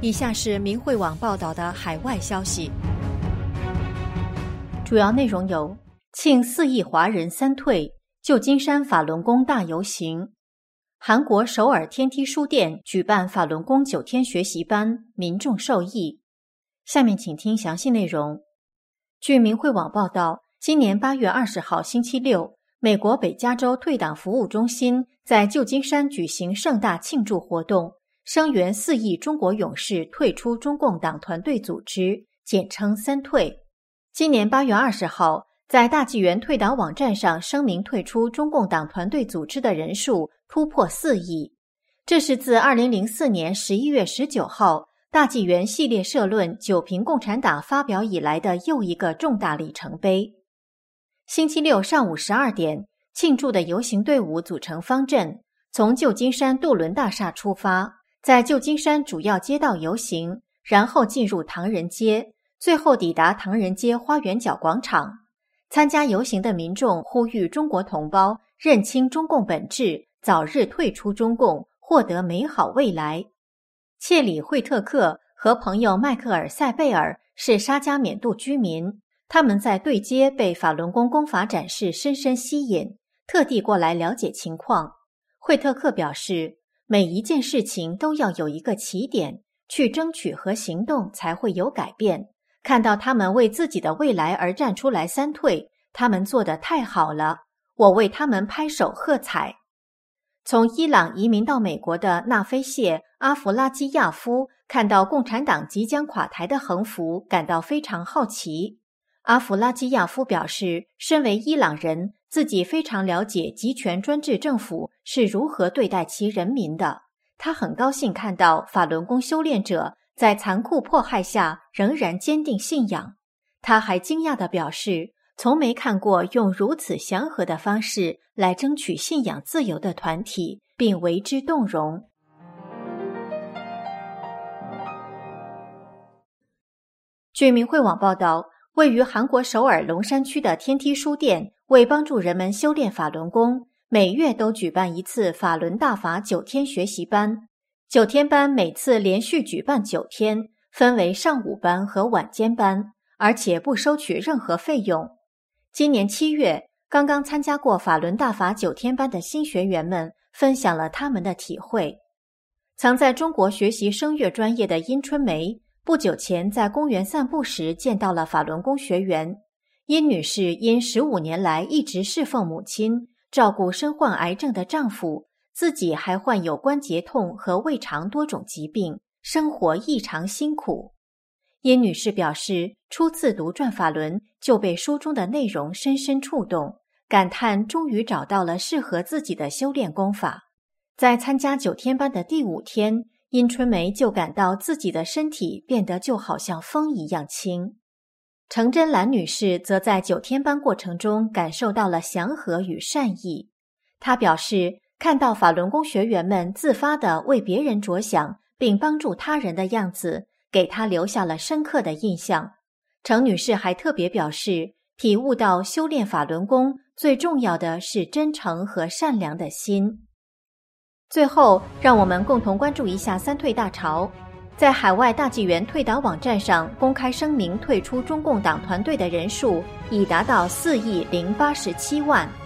以下是明慧网报道的海外消息， 主要内容有：庆4亿华人三退，旧金山法轮功大游行；韩国首尔天梯书店举办法轮功9天学习班，民众受益。下面请听详细内容。据明慧网报道，今年8月20号星期六，美国北加州退党服务中心在旧金山举行盛大庆祝活动，声援4亿中国勇士退出中共党团队组织，简称三退。今年8月20号，在大纪元退党网站上声明退出中共党团队组织的人数突破4亿，这是自2004年11月19号大纪元系列社论九评共产党发表以来的又一个重大里程碑。星期六上午12点，庆祝的游行队伍组成方阵，从旧金山杜伦大厦出发，在旧金山主要街道游行，然后进入唐人街，最后抵达唐人街花园角广场。参加游行的民众呼吁中国同胞认清中共本质，早日退出中共，获得美好未来。切里·惠特克和朋友迈克尔·塞贝尔是沙加缅度居民，他们在对街被法轮功功法展示深深吸引，特地过来了解情况。惠特克表示，每一件事情都要有一个起点，去争取和行动才会有改变。看到他们为自己的未来而站出来三退，他们做得太好了，我为他们拍手喝彩。从伊朗移民到美国的纳菲谢·阿弗拉基亚夫看到共产党即将垮台的横幅，感到非常好奇。阿弗拉基亚夫表示，身为伊朗人，自己非常了解集权专制政府是如何对待其人民的。他很高兴看到法轮功修炼者在残酷迫害下仍然坚定信仰。他还惊讶地表示，从没看过用如此祥和的方式来争取信仰自由的团体，并为之动容。据明慧网报道，位于韩国首尔龙山区的天梯书店为帮助人们修炼法轮功，每月都举办一次法轮大法9天学习班。9天班每次连续举办9天，分为上午班和晚间班，而且不收取任何费用。今年7月，刚刚参加过法轮大法9天班的新学员们分享了他们的体会。曾在中国学习声乐专业的殷春梅，不久前在公园散步时见到了法轮功学员。殷女士因15年来一直侍奉母亲，照顾身患癌症的丈夫，自己还患有关节痛和胃肠多种疾病，生活异常辛苦。殷女士表示，初次读转法轮就被书中的内容深深触动，感叹终于找到了适合自己的修炼功法。在参加9天班的第5天，殷春梅就感到自己的身体变得就好像风一样轻。程真兰女士则在9天班过程中感受到了祥和与善意。她表示，看到法轮功学员们自发地为别人着想并帮助他人的样子，给她留下了深刻的印象。程女士还特别表示，体悟到修炼法轮功最重要的是真诚和善良的心。最后，让我们共同关注一下三退大潮。在海外大纪元退党网站上公开声明退出中共党团队的人数已达到4亿087万。